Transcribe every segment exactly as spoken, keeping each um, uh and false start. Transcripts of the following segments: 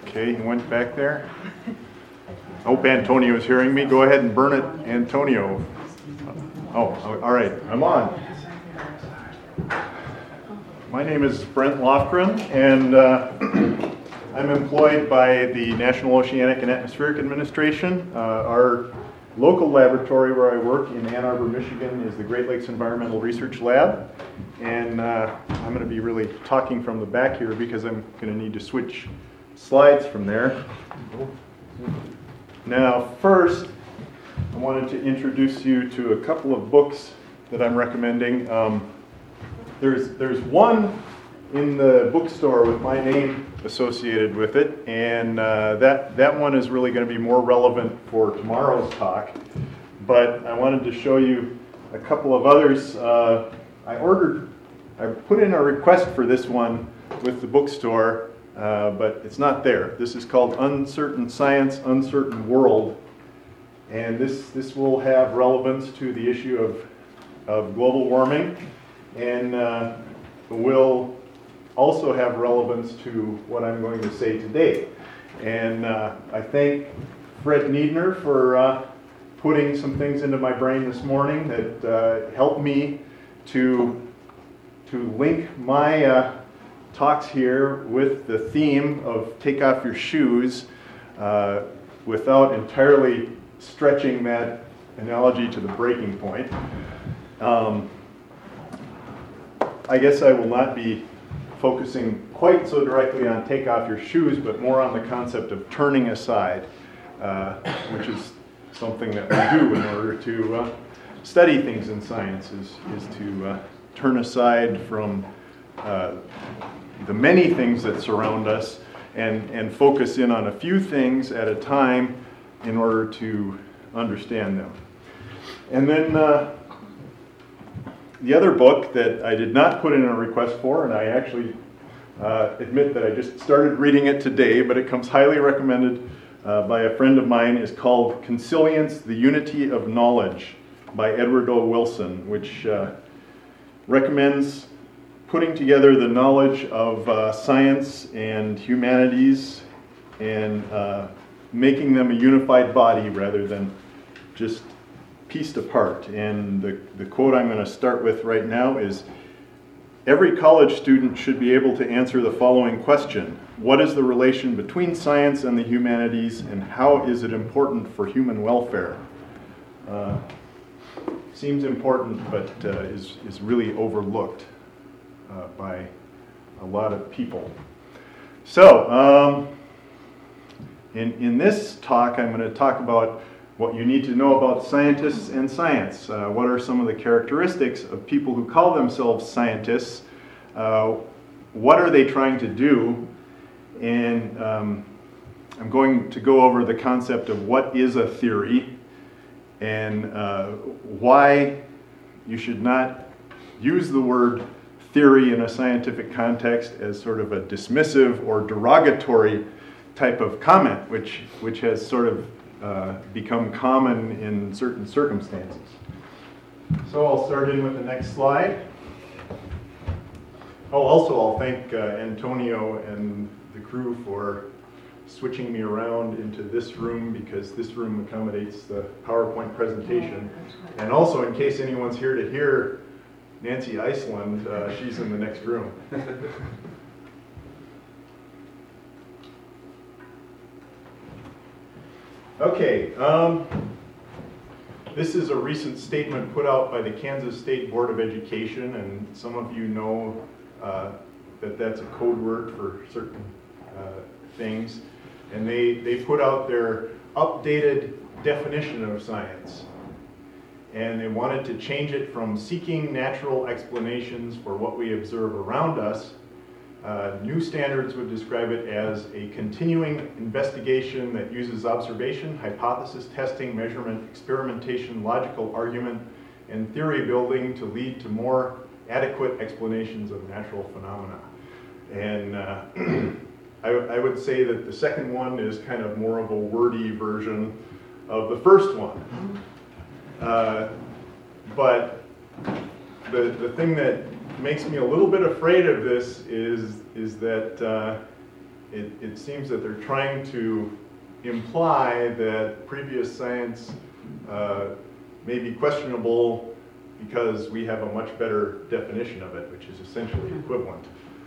Okay, he went back there. I hope Antonio is hearing me. Go ahead and burn it, Antonio. Oh, all right, I'm on. My name is Brent Lofgren, and uh, I'm employed by the National Oceanic and Atmospheric Administration. Uh, our local laboratory where I work in Ann Arbor, Michigan is the Great Lakes Environmental Research Lab. And uh, I'm going to be really talking from the back here because I'm going to need to switch slides from there. Now, first, I wanted to introduce you to a couple of books that I'm recommending. Um, there's, there's one in the bookstore with my name associated with it, and uh, that, that one is really going to be more relevant for tomorrow's talk. But I wanted to show you a couple of others. Uh, I ordered, I put in a request for this one with the bookstore, uh, but it's not there. This is called Uncertain Science, Uncertain World, and this, this will have relevance to the issue of, of global warming, and uh, will also have relevance to what I'm going to say today. And uh, I thank Fred Niedner for uh, putting some things into my brain this morning that uh, helped me to, to link my uh, talks here with the theme of take off your shoes uh, without entirely stretching that analogy to the breaking point. Um, I guess I will not be focusing quite so directly on take off your shoes, but more on the concept of turning aside, uh, which is something that we do in order to uh, study things in science, is, is to uh, turn aside from uh, the many things that surround us and, and focus in on a few things at a time in order to understand them. And then uh, the other book that I did not put in a request for, and I actually uh, admit that I just started reading it today, but it comes highly recommended uh, by a friend of mine, is called Consilience, The Unity of Knowledge by Edward O. Wilson, which uh, recommends putting together the knowledge of uh, science and humanities and uh, making them a unified body rather than just pieced apart. And the, the quote I'm going to start with right now is, every college student should be able to answer the following question: what is the relation between science and the humanities, and how is it important for human welfare? Uh, seems important, but uh, is, is really overlooked uh, by a lot of people. So, um, in, in this talk, I'm going to talk about what you need to know about scientists and science. Uh, what are some of the characteristics of people who call themselves scientists? Uh, what are they trying to do? And um, I'm going to go over the concept of what is a theory and uh, why you should not use the word theory in a scientific context as sort of a dismissive or derogatory type of comment, which, which has sort of Uh, become common in certain circumstances. So I'll start in with the next slide. Oh, also I'll thank uh, Antonio and the crew for switching me around into this room, because this room accommodates the PowerPoint presentation. And also, in case anyone's here to hear Nancy Iceland, uh, she's in the next room. Okay, um, this is a recent statement put out by the Kansas State Board of Education, and some of you know uh, that that's a code word for certain uh, things. And they, they put out their updated definition of science. And they wanted to change it from seeking natural explanations for what we observe around us. Uh, new standards would describe it as a continuing investigation that uses observation, hypothesis testing, measurement, experimentation, logical argument, and theory building to lead to more adequate explanations of natural phenomena. And uh, I, I would say that the second one is kind of more of a wordy version of the first one. Uh, but the, the thing that makes me a little bit afraid of this is is that uh, it, it seems that they're trying to imply that previous science uh, may be questionable because we have a much better definition of it, which is essentially equivalent.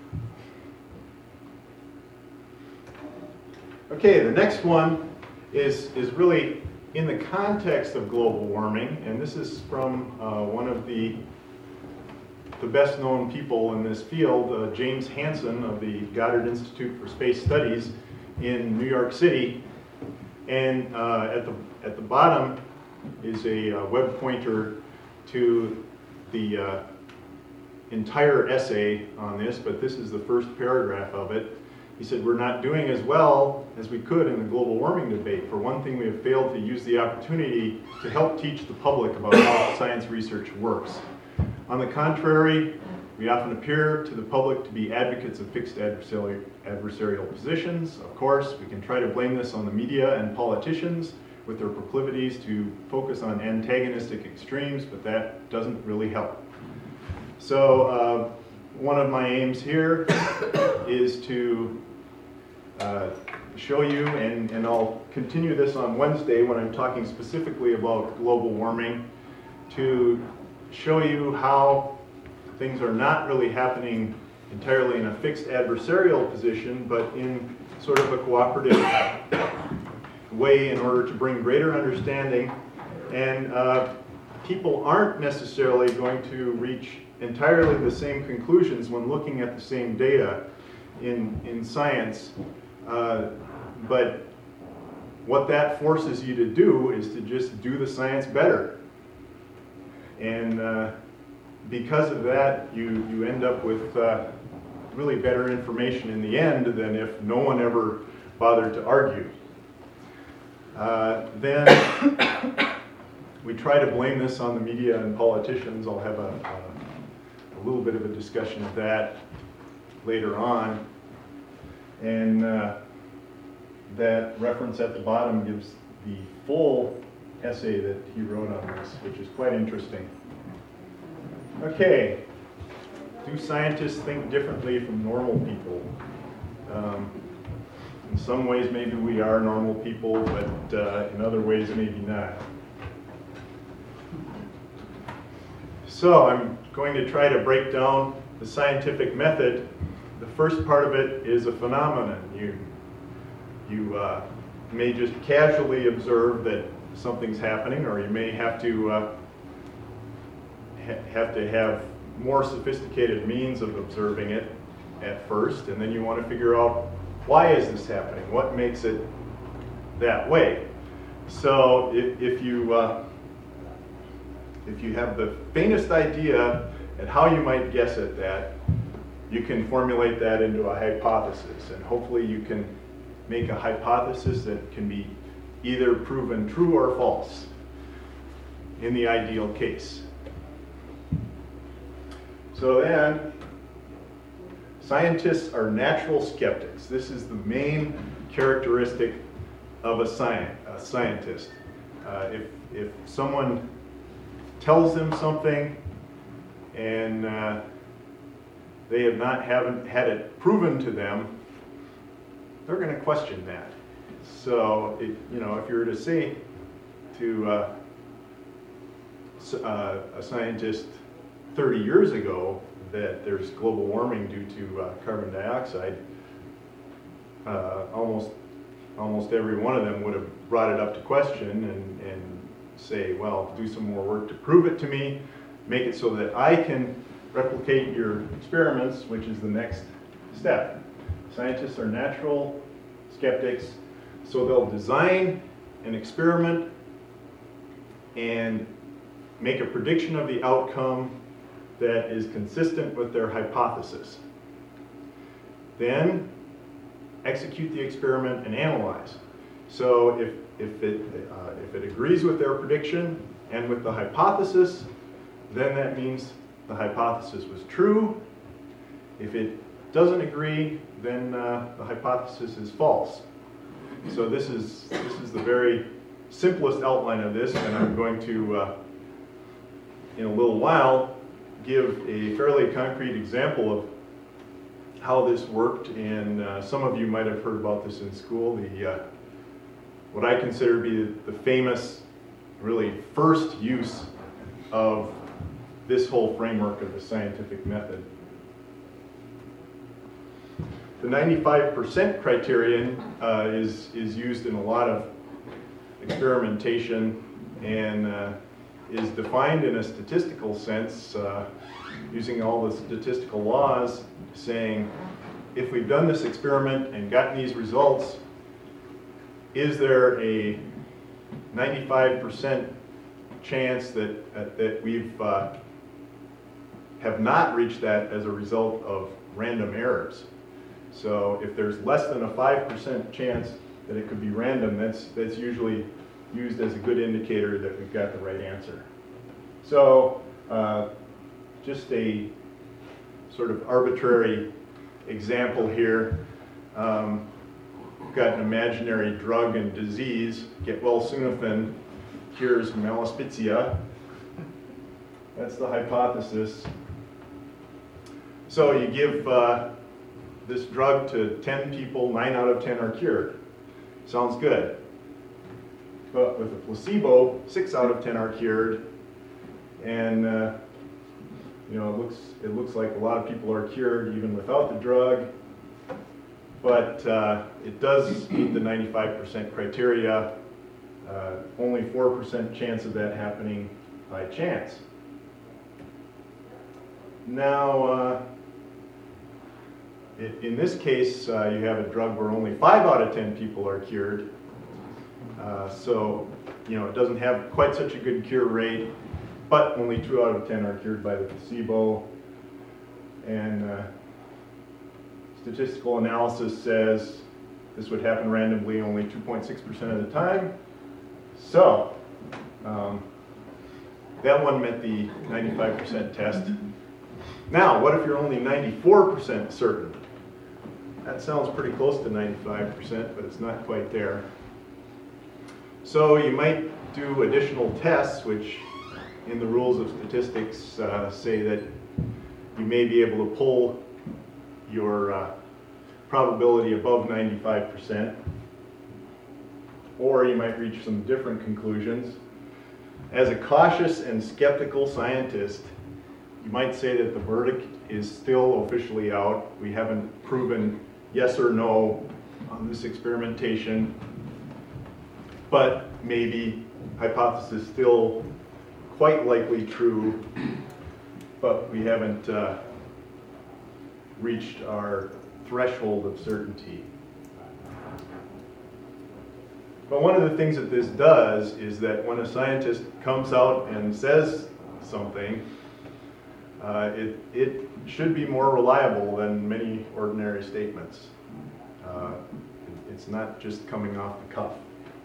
Okay, the next one is, is really in the context of global warming, and this is from uh, one of the, the best known people in this field, uh, James Hansen of the Goddard Institute for Space Studies in New York City. And uh, at, the, at the bottom is a uh, web pointer to the uh, entire essay on this, but this is the first paragraph of it. He said, "We're not doing as well as we could in the global warming debate. For one thing, we have failed to use the opportunity to help teach the public about how science research works. On the contrary, we often appear to the public to be advocates of fixed adversarial, adversarial positions. Of course, we can try to blame this on the media and politicians with their proclivities to focus on antagonistic extremes, but that doesn't really help." So uh, one of my aims here is to uh, show you, and, and I'll continue this on Wednesday when I'm talking specifically about global warming, to show you how things are not really happening entirely in a fixed adversarial position, but in sort of a cooperative way in order to bring greater understanding. And uh, people aren't necessarily going to reach entirely the same conclusions when looking at the same data in, in science. Uh, but what that forces you to do is to just do the science better. And uh, because of that, you, you end up with uh, really better information in the end than if no one ever bothered to argue. Uh, then we try to blame this on the media and politicians. I'll have a, a, a little bit of a discussion of that later on. And uh, that reference at the bottom gives the full essay that he wrote on this, which is quite interesting. Okay, do scientists think differently from normal people? Um, in some ways, maybe we are normal people, but uh, in other ways, maybe not. So I'm going to try to break down the scientific method. The first part of it is a phenomenon. You, you uh, may just casually observe that something's happening, or you may have to uh, ha have to have more sophisticated means of observing it at first, and then you want to figure out, why is this happening? What makes it that way? So if, if you uh, if you have the faintest idea at how you might guess at that, you can formulate that into a hypothesis, and hopefully you can make a hypothesis that can be either proven true or false in the ideal case. So then, scientists are natural skeptics. This is the main characteristic of a, sci a scientist. Uh, if, if someone tells them something and uh, they have not haven't had it proven to them, they're going to question that. So, it, you know, if you were to say to uh, uh, a scientist thirty years ago that there's global warming due to uh, carbon dioxide, uh, almost almost every one of them would have brought it up to question and, and say, well, do some more work to prove it to me, make it so that I can replicate your experiments, which is the next step. Scientists are natural skeptics, so they'll design an experiment and make a prediction of the outcome that is consistent with their hypothesis. Then execute the experiment and analyze. So if, if, it, uh, if it agrees with their prediction and with the hypothesis, then that means the hypothesis was true. If it doesn't agree, then uh, the hypothesis is false. So this is, this is the very simplest outline of this, and I'm going to, uh, in a little while, give a fairly concrete example of how this worked, and uh, some of you might have heard about this in school. The uh, what I consider to be the famous, really first use of this whole framework of the scientific method. The ninety-five percent criterion uh, is, is used in a lot of experimentation and uh, is defined in a statistical sense uh, using all the statistical laws, saying if we've done this experiment and gotten these results, is there a ninety-five percent chance that, uh, that we've uh, have not reached that as a result of random errors? So if there's less than a five percent chance that it could be random, that's, that's usually used as a good indicator that we've got the right answer. So uh, just a sort of arbitrary example here. Um, we've got an imaginary drug and disease. Get well Sunifen cures Malaspizia. That's the hypothesis. So you give uh, this drug to ten people, nine out of ten are cured. Sounds good. But with a placebo, six out of ten are cured, and uh, you know it looks it looks like a lot of people are cured even without the drug. But uh, it does meet the ninety-five percent criteria. Uh, only four percent chance of that happening by chance. Now. Uh, In this case, uh, you have a drug where only five out of ten people are cured. Uh, so, you know, it doesn't have quite such a good cure rate, but only two out of ten are cured by the placebo. And uh, statistical analysis says this would happen randomly only two point six percent of the time. So, um, that one met the ninety-five percent test. Now, what if you're only ninety-four percent certain? That sounds pretty close to ninety-five percent, but it's not quite there. So you might do additional tests, which in the rules of statistics uh, say that you may be able to pull your uh, probability above ninety-five percent, or you might reach some different conclusions. As a cautious and skeptical scientist, you might say that the verdict is still officially out. We haven't proven yes or no on this experimentation, but maybe hypothesis still quite likely true, but we haven't uh, reached our threshold of certainty. But one of the things that this does is that when a scientist comes out and says something, Uh, it, it should be more reliable than many ordinary statements. Uh, it's not just coming off the cuff.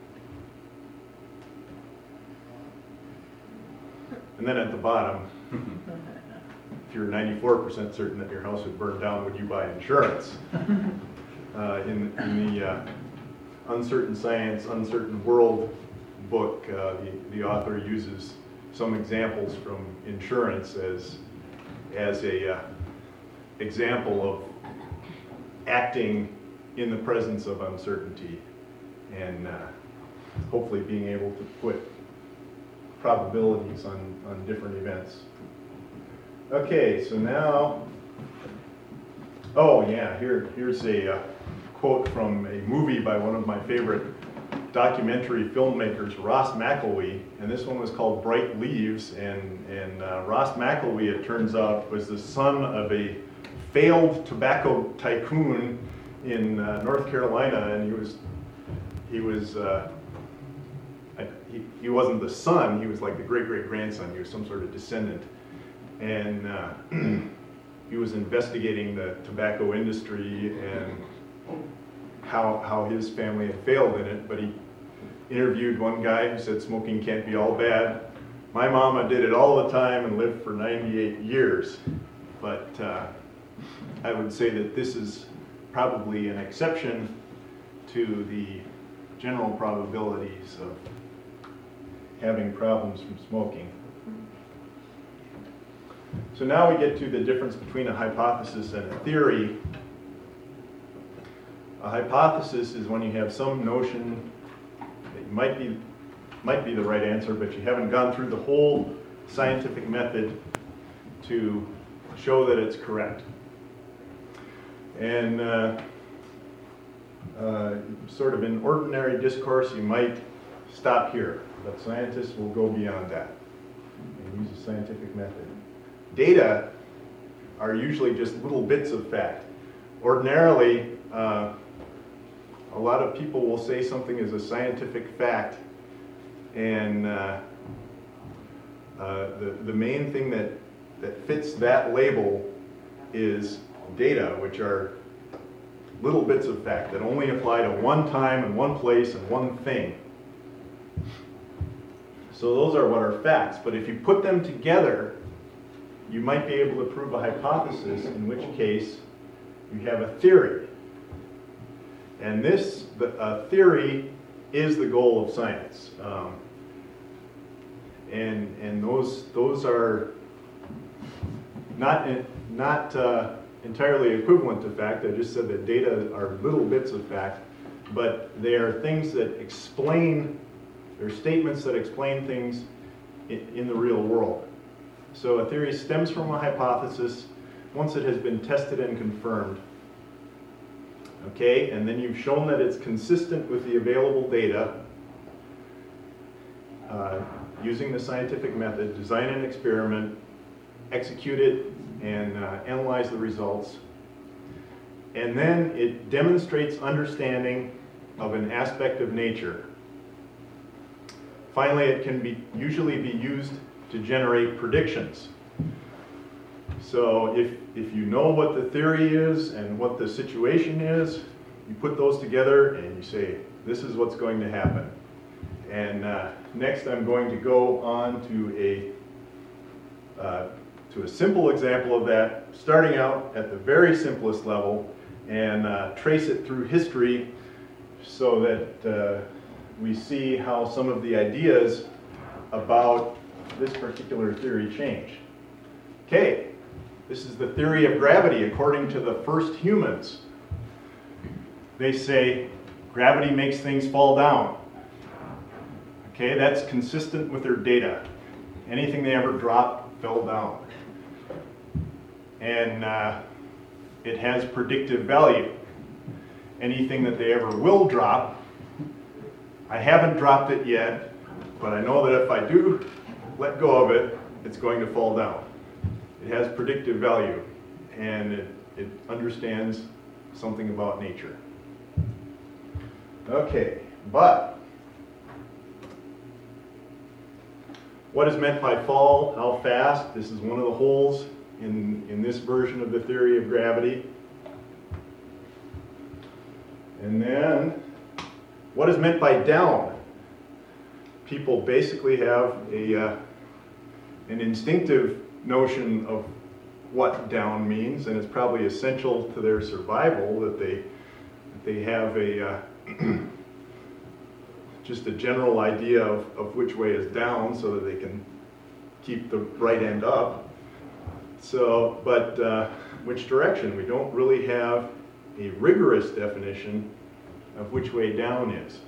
And then at the bottom, if you're ninety-four percent certain that your house would burn down, would you buy insurance? Uh, in, in the uh, Uncertain Science, Uncertain World book, uh, the, the author uses some examples from insurance as as a uh, example of acting in the presence of uncertainty and uh, hopefully being able to put probabilities on, on different events. Okay, so now, oh yeah, here, here's a uh, quote from a movie by one of my favorite documentary filmmakers, Ross McElwee, and this one was called Bright Leaves, and, and uh, Ross McElwee, it turns out, was the son of a failed tobacco tycoon in uh, North Carolina, and he was, he was, uh, he, he wasn't the son, he was like the great-great-grandson, he was some sort of descendant, and uh, he was investigating the tobacco industry and how, how his family had failed in it, but he interviewed one guy who said smoking can't be all bad. My mama did it all the time and lived for ninety-eight years. But uh, I would say that this is probably an exception to the general probabilities of having problems from smoking. So now we get to the difference between a hypothesis and a theory. A hypothesis is when you have some notion that you might be, might be the right answer, but you haven't gone through the whole scientific method to show that it's correct. And uh, uh, sort of in ordinary discourse, you might stop here, but scientists will go beyond that and use a scientific method. Data are usually just little bits of fact. Ordinarily, uh, a lot of people will say something is a scientific fact, and uh, uh, the, the main thing that, that fits that label is data, which are little bits of fact that only apply to one time and one place and one thing. So those are what are facts, but if you put them together, you might be able to prove a hypothesis, in which case you have a theory. And this the, uh, theory is the goal of science. Um, and and those those are not, in, not uh, entirely equivalent to fact. I just said that data are little bits of fact, but they are things that explain, they're statements that explain things in, in the real world. So a theory stems from a hypothesis once it has been tested and confirmed. Okay, and then you've shown that it's consistent with the available data uh, using the scientific method, design an experiment, execute it, and uh, analyze the results. And then it demonstrates understanding of an aspect of nature. Finally, it can be usually be used to generate predictions. So if, if you know what the theory is and what the situation is, you put those together and you say, this is what's going to happen. And uh, next I'm going to go on to a, uh, to a simple example of that, starting out at the very simplest level and uh, trace it through history so that uh, we see how some of the ideas about this particular theory change. Okay. This is the theory of gravity according to the first humans. They say gravity makes things fall down. Okay, that's consistent with their data. Anything they ever dropped fell down. And uh, it has predictive value. Anything that they ever will drop, I haven't dropped it yet, but I know that if I do let go of it, it's going to fall down. It has predictive value, and it, it understands something about nature. Okay, but what is meant by fall? How fast? This is one of the holes in, in this version of the theory of gravity. And then, what is meant by down? People basically have a, uh, an instinctive notion of what down means, and it's probably essential to their survival that they that they have a uh, just a general idea of, of which way is down so that they can keep the right end up. So, but uh, which direction? We don't really have a rigorous definition of which way down is.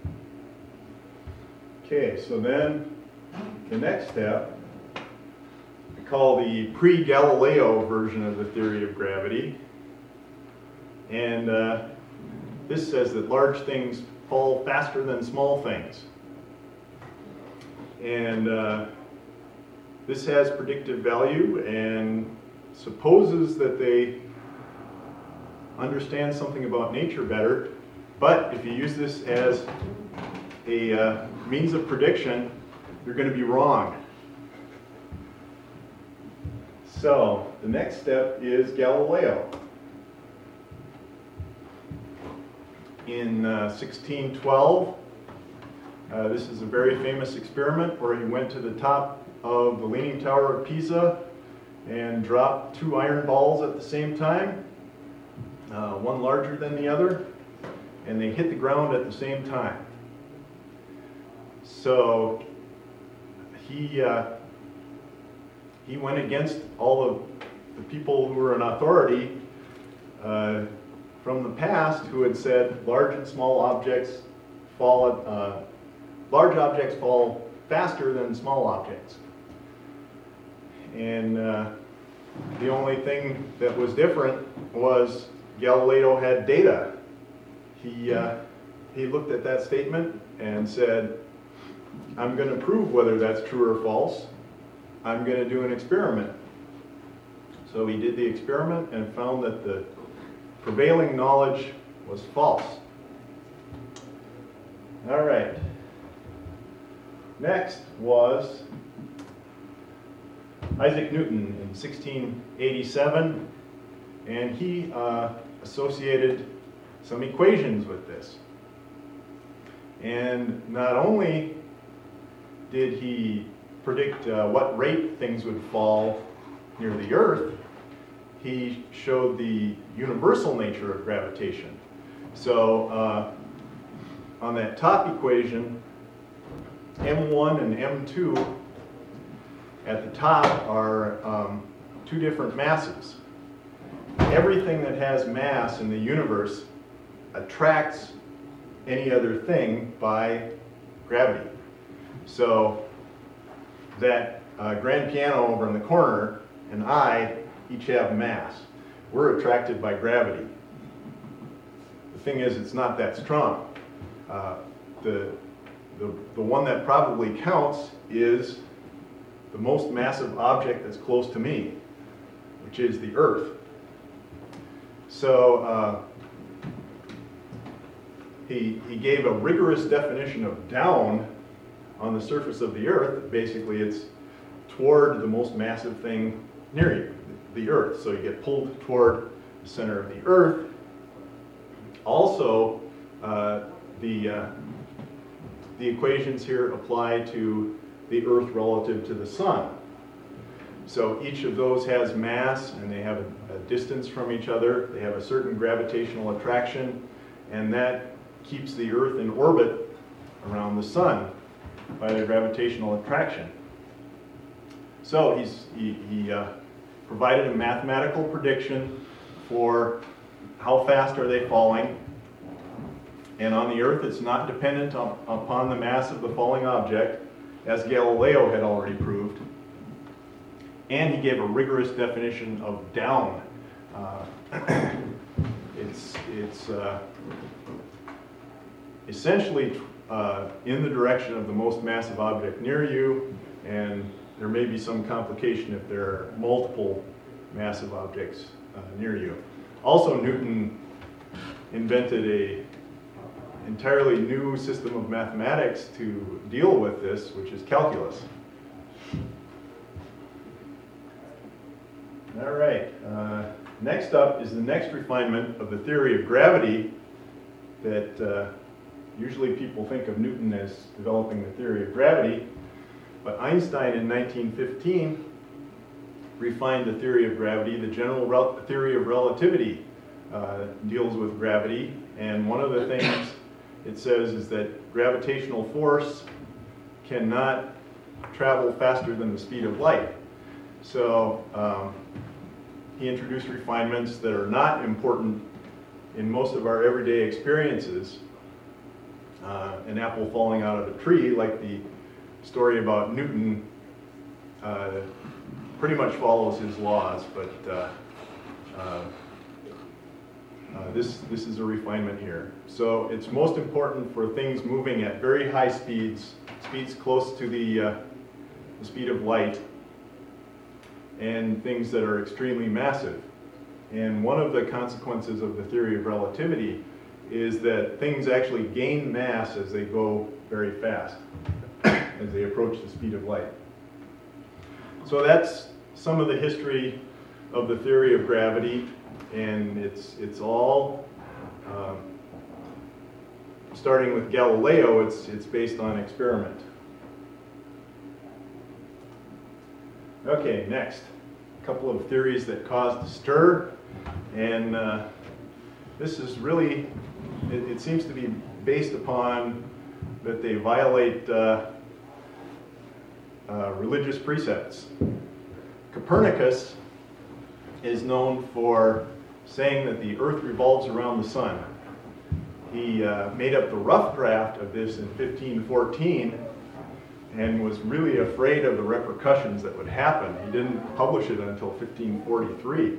Okay, so then the next step call the pre-Galileo version of the theory of gravity. And uh, this says that large things fall faster than small things. And uh, this has predictive value and supposes that they understand something about nature better. But if you use this as a uh, means of prediction, you're going to be wrong. So, the next step is Galileo. In uh, sixteen twelve, uh, this is a very famous experiment where he went to the top of the Leaning Tower of Pisa and dropped two iron balls at the same time, uh, one larger than the other, and they hit the ground at the same time. So, he uh, he went against all of the people who were in authority uh, from the past who had said large and small objects fall, uh, large objects fall faster than small objects. And uh, the only thing that was different was Galileo had data. He, uh, he looked at that statement and said, I'm going to prove whether that's true or false. I'm going to do an experiment. So he did the experiment and found that the prevailing knowledge was false. All right. Next was Isaac Newton in sixteen eighty-seven, and he uh, associated some equations with this. And not only did he predict uh, what rate things would fall near the Earth, he showed the universal nature of gravitation. So uh, on that top equation, M one and M two at the top are um, two different masses. Everything that has mass in the universe attracts any other thing by gravity. So that uh, grand piano over in the corner and I each have mass. We're attracted by gravity. The thing is, it's not that strong. Uh, the, the, the one that probably counts is the most massive object that's close to me, which is the Earth. So uh, he, he gave a rigorous definition of down on the surface of the Earth. Basically, it's toward the most massive thing near you, the Earth. So you get pulled toward the center of the Earth. Also, uh, the, uh, the equations here apply to the Earth relative to the Sun. So each of those has mass, and they have a, a distance from each other. They have a certain gravitational attraction, and that keeps the Earth in orbit around the Sun by the gravitational attraction. So he's, he, he uh, provided a mathematical prediction for how fast are they falling. And on the Earth, it's not dependent on, upon the mass of the falling object, as Galileo had already proved. And he gave a rigorous definition of down. Uh, it's it's uh, essentially uh, in the direction of the most massive object near you, and there may be some complication if there are multiple massive objects uh, near you. Also, Newton invented a entirely new system of mathematics to deal with this, which is calculus. All right, uh, next up is the next refinement of the theory of gravity that uh, usually people think of Newton as developing the theory of gravity, but Einstein in nineteen fifteen refined the theory of gravity. The general rel- theory of relativity uh, deals with gravity, and one of the things it says is that gravitational force cannot travel faster than the speed of light. So um, he introduced refinements that are not important in most of our everyday experiences. Uh, an apple falling out of a tree, like the story about Newton, uh, pretty much follows his laws, but uh, uh, uh, this, this is a refinement here. So it's most important for things moving at very high speeds, speeds close to the, uh, the speed of light, and things that are extremely massive. And one of the consequences of the theory of relativity is that things actually gain mass as they go very fast, as they approach the speed of light. So that's some of the history of the theory of gravity, and it's it's all um, starting with Galileo. It's it's based on experiment. Okay, next, a couple of theories that caused a stir, and uh, this is really, it, it seems to be based upon that they violate uh, uh, religious precepts. Copernicus is known for saying that the Earth revolves around the sun. He uh, made up the rough draft of this in fifteen fourteen and was really afraid of the repercussions that would happen. He didn't publish it until fifteen forty-three.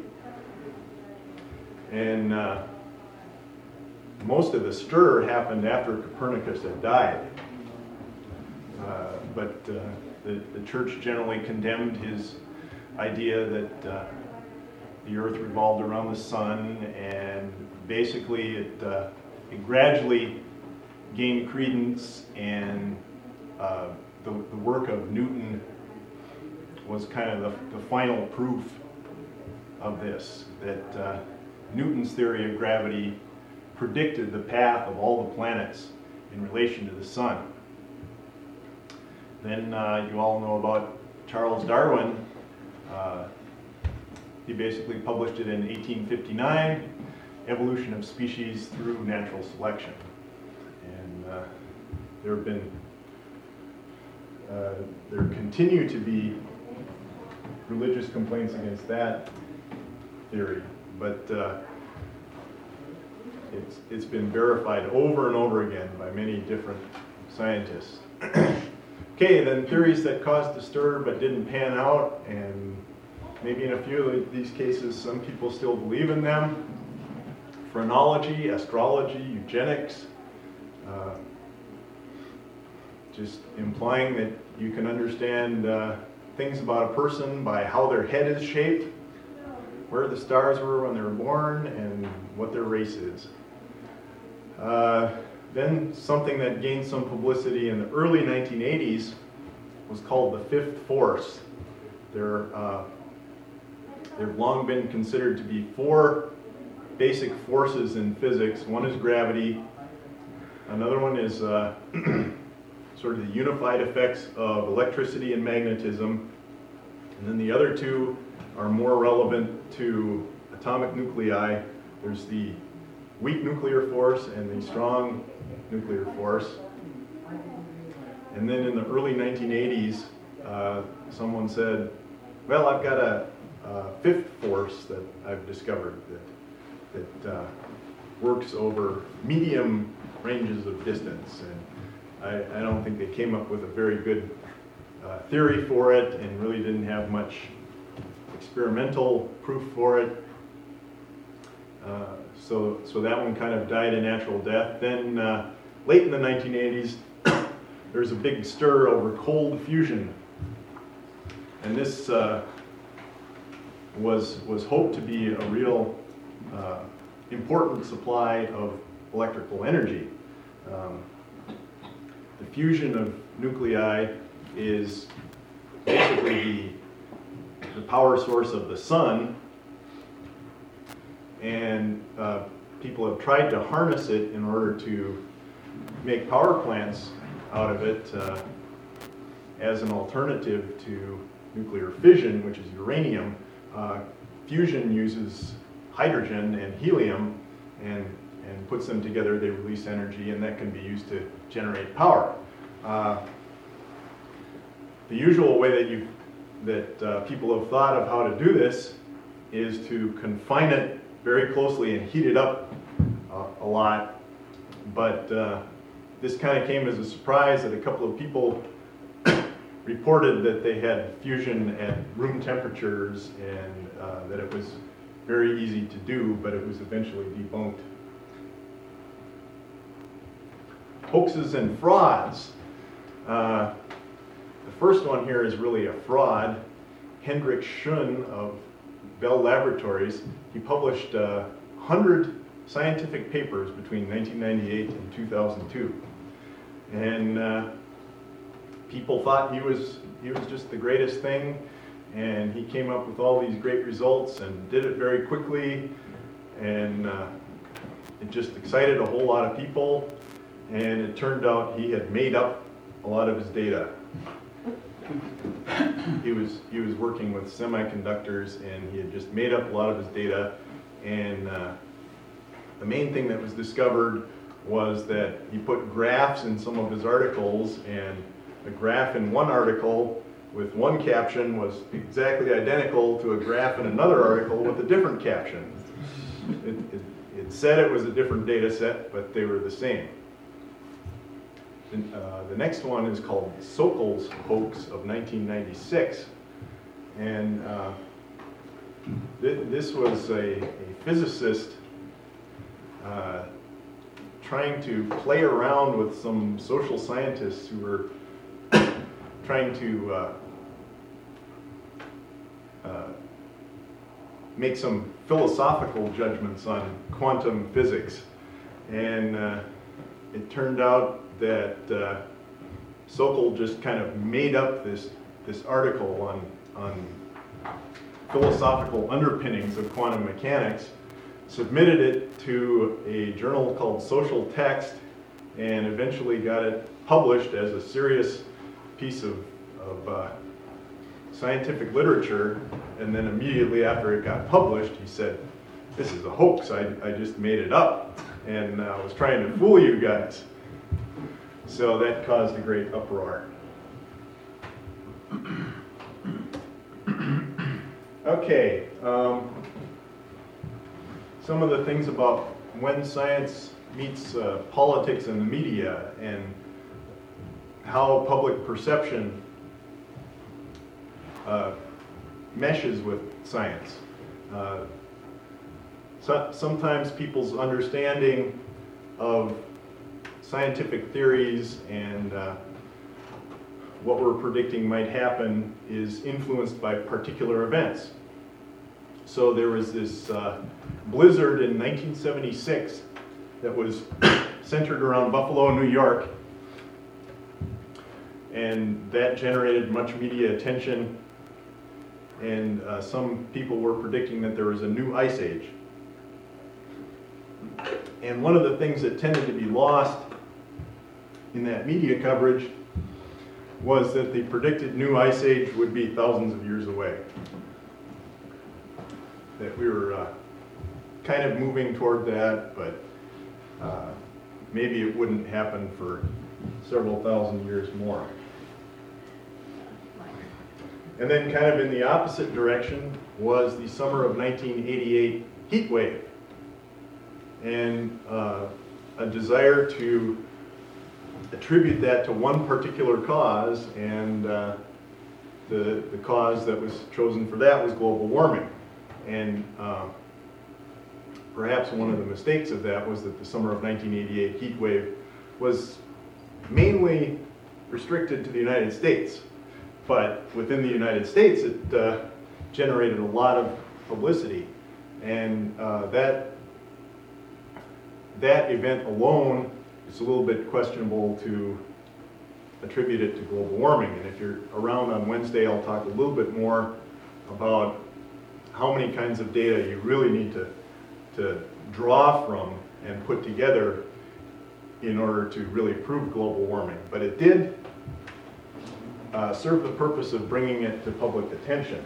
And uh, most of the stir happened after Copernicus had died. Uh, but uh, the, the church generally condemned his idea that uh, the Earth revolved around the sun, and basically it, uh, it gradually gained credence, and uh, the, the work of Newton was kind of the, the final proof of this, that uh, Newton's theory of gravity predicted the path of all the planets in relation to the sun. Then uh, you all know about Charles Darwin. Uh, he basically published it in eighteen fifty-nine, Evolution of Species Through Natural Selection. And uh, there have been, uh, there continue to be religious complaints against that theory, but uh, it's, it's been verified over and over again by many different scientists. Okay, then theories that caused the stir but didn't pan out, and maybe in a few of these cases some people still believe in them. Phrenology, astrology, eugenics, uh, just implying that you can understand uh, things about a person by how their head is shaped, where the stars were when they were born, and what their race is. Uh, Then something that gained some publicity in the early nineteen eighties was called the fifth force. There, uh, there have long been considered to be four basic forces in physics. One is gravity. Another one is uh, sort of the unified effects of electricity and magnetism. And then the other two are more relevant to atomic nuclei. There's the weak nuclear force and the strong nuclear force. And then in the early nineteen eighties, uh, someone said, well, I've got a, a fifth force that I've discovered that, that uh, works over medium ranges of distance. And I, I don't think they came up with a very good uh, theory for it, and really didn't have much experimental proof for it. Uh, so, so that one kind of died a natural death. Then uh, late in the nineteen eighties, there was a big stir over cold fusion. And this uh, was, was hoped to be a real uh, important supply of electrical energy. Um, the fusion of nuclei is basically the, the power source of the sun, and uh, people have tried to harness it in order to make power plants out of it uh, as an alternative to nuclear fission, which is uranium. Uh, fusion uses hydrogen and helium and, and puts them together. They release energy, and that can be used to generate power. Uh, the usual way that, you, that uh, people have thought of how to do this is to confine it very closely and heat it up uh, a lot. But uh, this kind of came as a surprise that a couple of people reported that they had fusion at room temperatures, and uh, that it was very easy to do, but it was eventually debunked. Hoaxes and frauds. Uh, the first one here is really a fraud. Hendrik Schön of Bell Laboratories, he published uh, one hundred scientific papers between nineteen ninety-eight and two thousand two. And uh, people thought he was, he was just the greatest thing, and he came up with all these great results and did it very quickly, and uh, it just excited a whole lot of people, and it turned out he had made up a lot of his data. He was, he was working with semiconductors, and he had just made up a lot of his data, and uh, the main thing that was discovered was that he put graphs in some of his articles, and a graph in one article with one caption was exactly identical to a graph in another article with a different caption. It, it, it said it was a different data set, but they were the same. And, uh, the next one is called Sokol's hoax of nineteen ninety-six. And uh, th this was a, a physicist uh, trying to play around with some social scientists who were trying to uh, uh, make some philosophical judgments on quantum physics. And uh, it turned out that uh, Sokol just kind of made up this, this article on, on philosophical underpinnings of quantum mechanics, submitted it to a journal called Social Text, and eventually got it published as a serious piece of, of uh, scientific literature. And then immediately after it got published, he said, "This is a hoax, I, I just made it up, and I uh, was trying to fool you guys." So that caused a great uproar. Okay, um, some of the things about when science meets uh, politics and the media, and how public perception uh, meshes with science. Uh, so, sometimes people's understanding of scientific theories and uh, what we're predicting might happen is influenced by particular events. So there was this uh, blizzard in nineteen seventy-six that was centered around Buffalo, New York, and that generated much media attention, and uh, some people were predicting that there was a new ice age. And one of the things that tended to be lost in that media coverage was that the predicted new ice age would be thousands of years away. That we were uh, kind of moving toward that, but uh, maybe it wouldn't happen for several thousand years more. And then kind of in the opposite direction was the summer of nineteen eighty-eight heat wave, and uh, a desire to attribute that to one particular cause, and uh, the, the cause that was chosen for that was global warming. And uh, perhaps one of the mistakes of that was that the summer of nineteen eighty-eight heat wave was mainly restricted to the United States. But within the United States, it uh, generated a lot of publicity. And uh, that, that event alone, it's a little bit questionable to attribute it to global warming. And if you're around on Wednesday, I'll talk a little bit more about how many kinds of data you really need to, to draw from and put together in order to really prove global warming. But it did uh, serve the purpose of bringing it to public attention.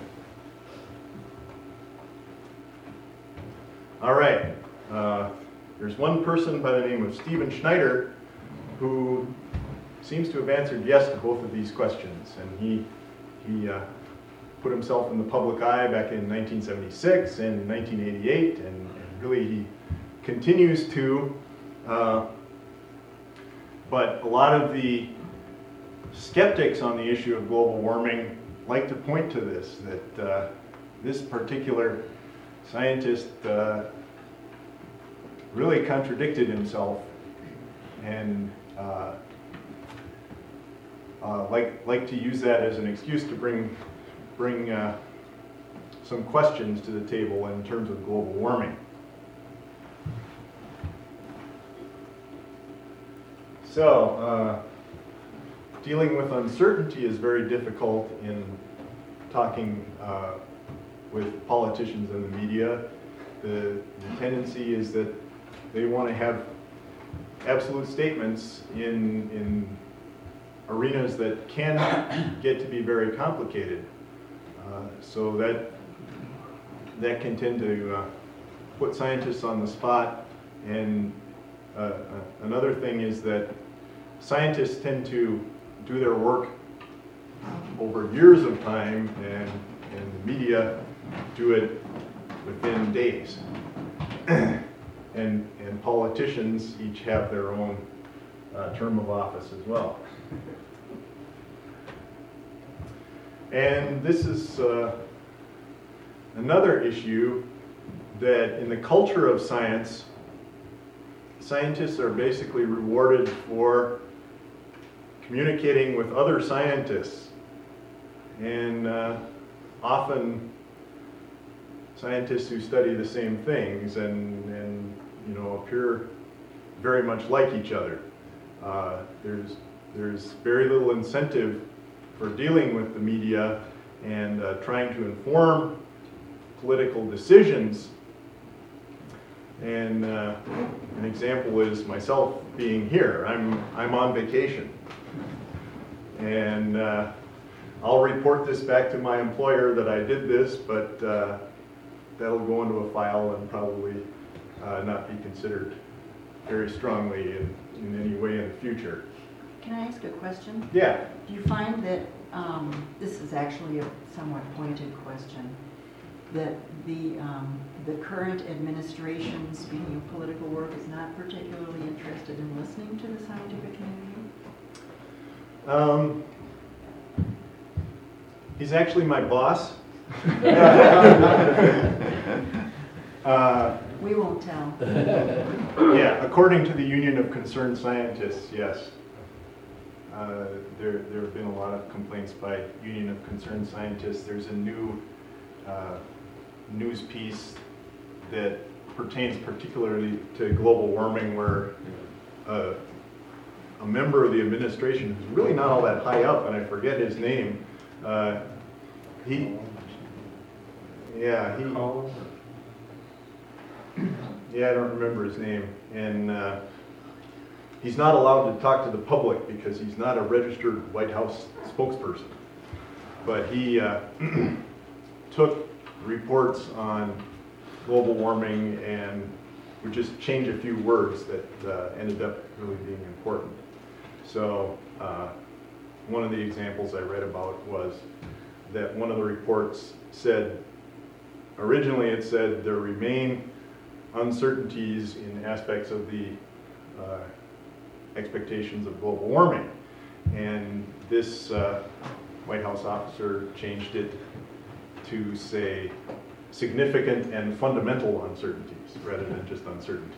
All right. Uh, There's one person by the name of Stephen Schneider who seems to have answered yes to both of these questions. And he, he uh, put himself in the public eye back in nineteen seventy-six and nineteen eighty-eight, and, and really he continues to. Uh, but a lot of the skeptics on the issue of global warming like to point to this, that uh, this particular scientist uh, really contradicted himself, and uh, uh, like like to use that as an excuse to bring bring uh, some questions to the table in terms of global warming. So, uh, dealing with uncertainty is very difficult in talking uh, with politicians and the media. The, the tendency is that they want to have absolute statements in, in arenas that can get to be very complicated. Uh, so that, that can tend to uh, put scientists on the spot. And uh, another thing is that scientists tend to do their work over years of time, and, and the media do it within days. and, and politicians each have their own uh, term of office as well. And this is uh, another issue that in the culture of science, scientists are basically rewarded for communicating with other scientists. And uh, often scientists who study the same things and, and you know, appear very much like each other. Uh, there's, there's very little incentive for dealing with the media and uh, trying to inform political decisions. And uh, an example is myself being here. I'm, I'm on vacation. And uh, I'll report this back to my employer that I did this, but uh, that'll go into a file and probably uh, not be considered very strongly in, in any way in the future. Can I ask a question? Yeah. Do you find that, um, this is actually a somewhat pointed question, that the, um, the current administration, speaking of political work, is not particularly interested in listening to the scientific community? Um, he's actually my boss. uh, we won't tell. Yeah, according to the Union of Concerned Scientists, yes. Uh, there, there have been a lot of complaints by Union of Concerned Scientists. There's a new uh, news piece that pertains particularly to global warming where uh, a member of the administration who's really not all that high up, and I forget his name, uh, he, yeah, he, yeah, I don't remember his name, and uh, he's not allowed to talk to the public because he's not a registered White House spokesperson. But he uh, took reports on global warming and would just change a few words that uh, ended up really being important. So uh, one of the examples I read about was that one of the reports said, originally it said there remain uncertainties in aspects of the uh, expectations of global warming. And this uh, White House officer changed it to say significant and fundamental uncertainties rather than just uncertainties.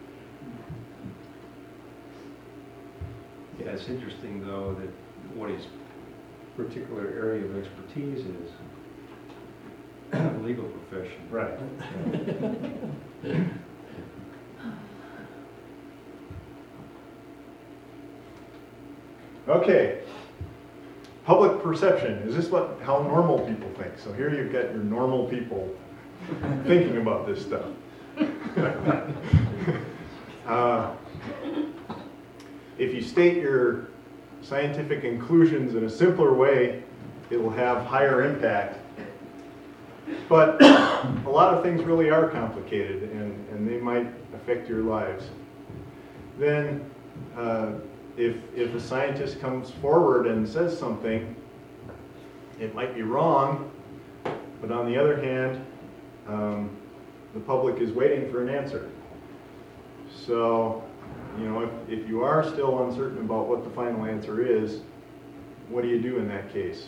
Yeah, it's interesting though that what his particular area of expertise is legal profession. Right. Okay. Public perception. Is this what how normal people think? So here you've got your normal people thinking about this stuff. uh, if you state your scientific conclusions in a simpler way, it'll have higher impact. But a lot of things really are complicated, and, and they might affect your lives. Then, uh, if, if a scientist comes forward and says something, it might be wrong, but on the other hand, um, the public is waiting for an answer. So, you know, if, if you are still uncertain about what the final answer is, what do you do in that case?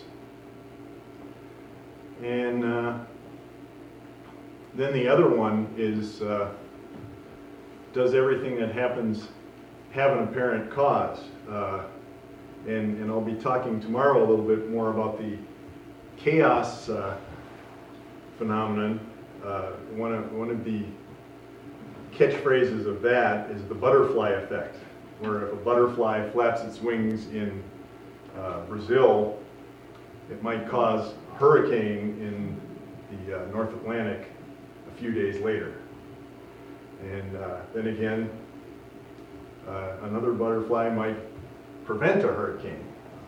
And uh, then the other one is, uh, does everything that happens have an apparent cause? Uh, and, and I'll be talking tomorrow a little bit more about the chaos uh, phenomenon. Uh, one of, one of the catchphrases of that is the butterfly effect, where if a butterfly flaps its wings in uh, Brazil, it might cause a hurricane in the uh, North Atlantic a few days later. And uh, then again, uh, another butterfly might prevent a hurricane.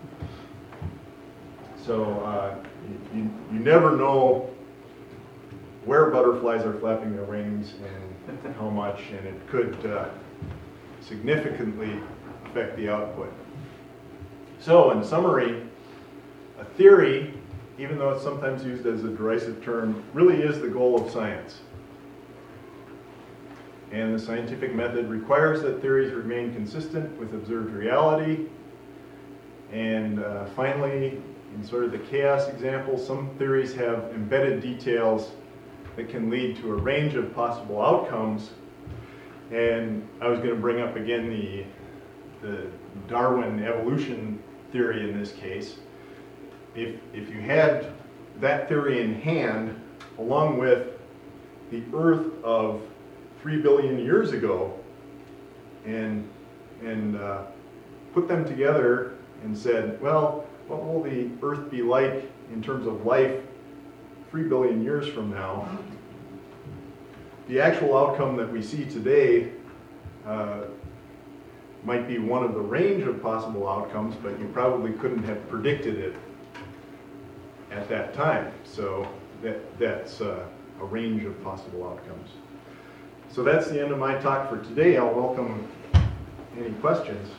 So uh, you, you, you never know where butterflies are flapping their wings and how much, and it could uh, significantly affect the output. So in summary, a theory, even though it's sometimes used as a derisive term, really is the goal of science. And the scientific method requires that theories remain consistent with observed reality. And uh, finally, in sort of the chaos example, some theories have embedded details that can lead to a range of possible outcomes. And I was going to bring up again the, the Darwin evolution theory in this case. If, if you had that theory in hand, along with the Earth of three billion years ago, and, and uh, put them together and said, well, what will the Earth be like in terms of life three billion years from now? The actual outcome that we see today uh, might be one of the range of possible outcomes, but you probably couldn't have predicted it at that time. So that, that's uh, a range of possible outcomes. So that's the end of my talk for today. I'll welcome any questions.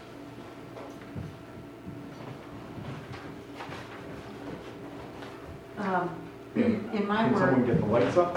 Um, in my Can work, someone get the lights up?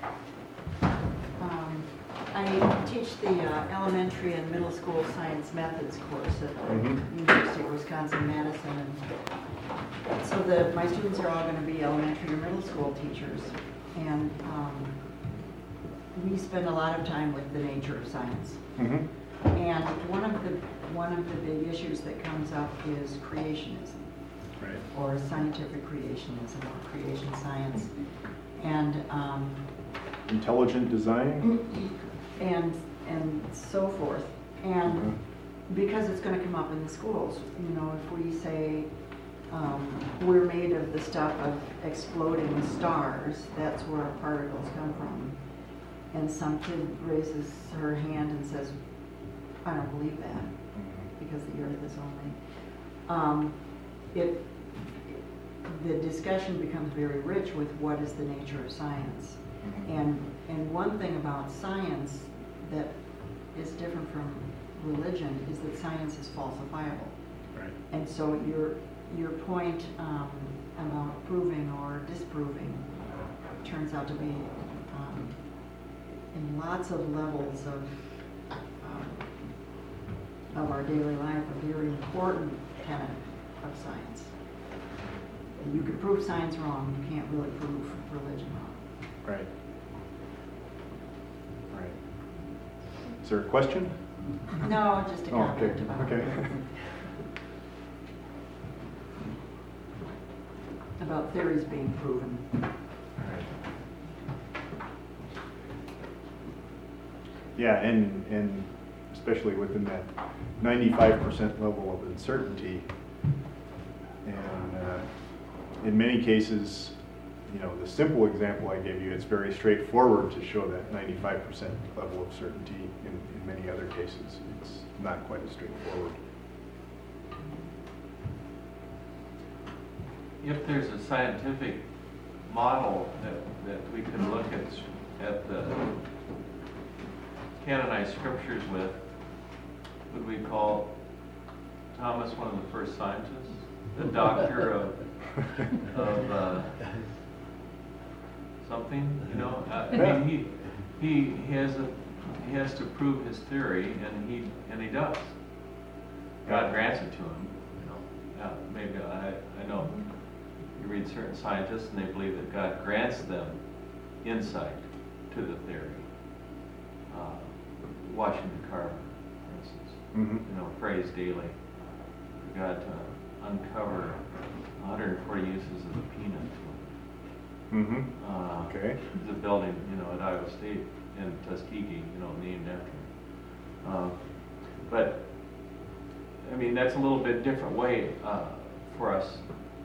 um, I teach the uh, elementary and middle school science methods course at the Mhm. University of Wisconsin-Madison. And so the, my students are all going to be elementary or middle school teachers. And um, we spend a lot of time with the nature of science. Mm-hmm. And one of the one of the big issues that comes up is creationism, Right. or scientific creationism, or creation science, and um, Intelligent design? and and so forth. And Mhm. because it's going to come up in the schools, you know, if we say um, we're made of the stuff of exploding stars, that's where our particles come from. And some kid raises her hand and says, I don't believe that, because the earth is only. Um, it, the discussion becomes very rich with what is the nature of science. Mhm. And, and one thing about science that is different from religion is that science is falsifiable. Right. And so your, your point um, about proving or disproving turns out to be um, in lots of levels of um, of our daily life a very important tenet of science. You can prove science wrong, you can't really prove religion wrong. Right. Right. Is there a question? No, just a Oh, okay. comment about Okay. about theories being proven. Yeah, and, and especially within that ninety-five percent level of uncertainty. And uh, in many cases, you know, the simple example I gave you, it's very straightforward to show that ninety-five percent level of certainty. In, in many other cases, it's not quite as straightforward. If there's a scientific model that, that we could look at, at the canonized scriptures with, would we call Thomas one of the first scientists? The doctor of, of uh, something, you know? Uh, I mean, he, he, he has a, he has to prove his theory, and he, and he does. God grants it to him, you know? Yeah, maybe, I, I know. You read certain scientists and they believe that God grants them insight to the theory. Uh, Washington Carver, for instance, Mm-hmm. you know, prays daily for God to uncover one hundred forty uses of the peanut to him. Mm-hmm. Uh, Okay. The building, you know, at Iowa State in Tuskegee, you know, named after him. Uh, but, I mean, that's a little bit different way uh, for us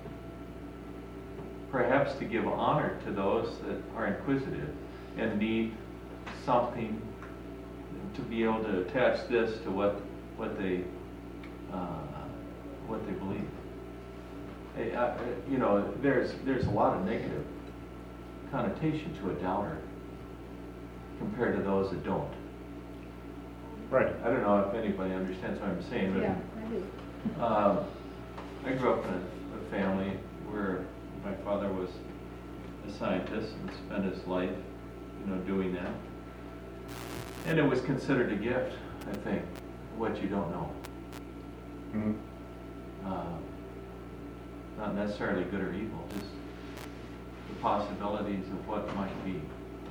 perhaps to give honor to those that are inquisitive and need something to be able to attach this to what what they uh, what they believe. I, I, you know, there's there's a lot of negative connotation to a doubter compared to those that don't. Right. I don't know if anybody understands what I'm saying, but Yeah, I do. um, I grew up in a, a family where my father was a scientist and spent his life, you know, doing that. And it was considered a gift, I think, what you don't know. Mhm. Uh, Not necessarily good or evil, just the possibilities of what might be.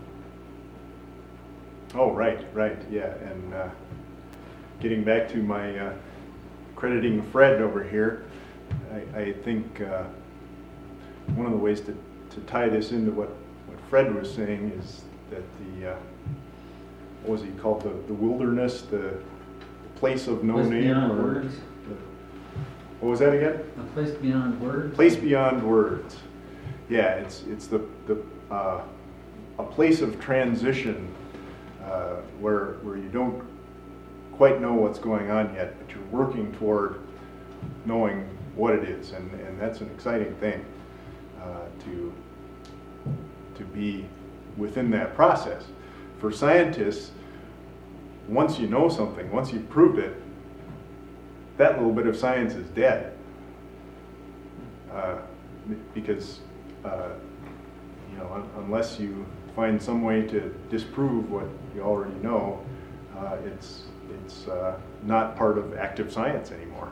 Oh, right, right, yeah, and uh, getting back to my uh, crediting Fred over here, I, I think uh, one of the ways to, to tie this into what, what Fred was saying is that the, uh, what was he called, the, the wilderness, the place of no Place name? beyond or words. the- What was that again? A place beyond words. Place beyond words. Yeah, it's it's the the uh, a place of transition uh, where where you don't quite know what's going on yet, but you're working toward knowing what it is, and, and that's an exciting thing uh, to to be within that process. For scientists, once you know something, once you've proved it, that little bit of science is dead. Uh, because, uh, you know, un- unless you find some way to disprove what you already know, uh, it's, it's uh, not part of active science anymore.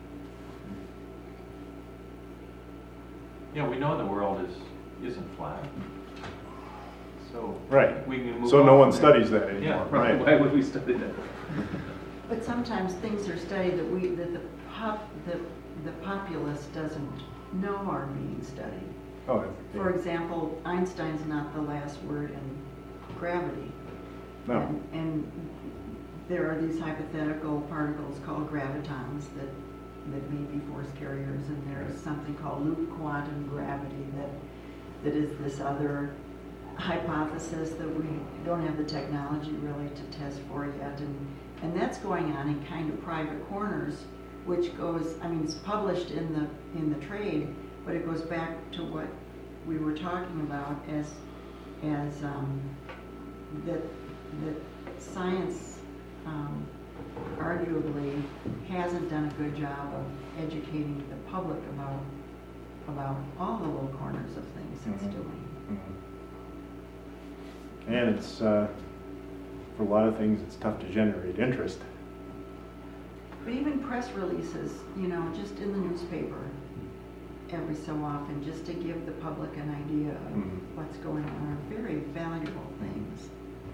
Yeah, we know the world is, isn't flat. So. Right. We can move So no on one from studies there. that anymore, Yeah, right? Why would we study that? But sometimes things are studied that we, that the pop, the, the populace doesn't know are being studied. Oh, For yeah. example, Einstein's not the last word in gravity. No. And, and there are these hypothetical particles called gravitons that, that may be force carriers, and there's something called loop quantum gravity that, that is this other hypothesis that we don't have the technology really to test for yet. And, and that's going on in kind of private corners, which goes, I mean, it's published in the, in the trade, but it goes back to what we were talking about as, as um, that, that science um, arguably hasn't done a good job of educating the public about, about all the little corners of things it's Mhm. doing. Mhm. And it's, uh, for a lot of things, it's tough to generate interest. But even press releases, you know, just in the newspaper every so often, just to give the public an idea of Mhm. what's going on, are very valuable things.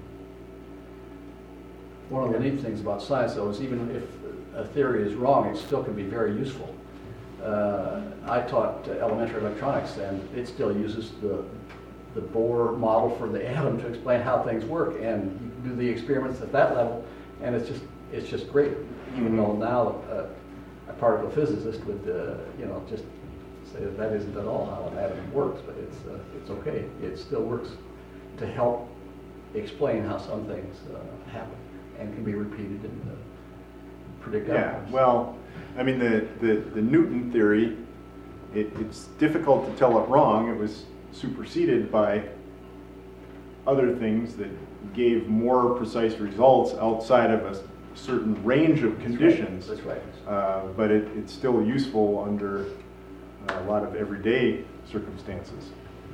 One of the neat things about science, though, is even if a theory is wrong, it still can be very useful. Uh, I taught elementary electronics, and it still uses the the Bohr model for the atom to explain how things work, and you can do the experiments at that level, and it's just it's just great. Even Mhm. though now uh, a particle physicist would uh, you know just say that that isn't at all how an atom works, but it's uh, it's okay. It still works to help explain how some things uh, happen and can be repeated and uh, predict Yeah, outcomes. well, I mean, the, the, the Newton theory, it, it's difficult to tell it wrong. It was superseded by other things that gave more precise results outside of a s- certain range of conditions. That's right. Uh, but it, it's still useful under a lot of everyday circumstances.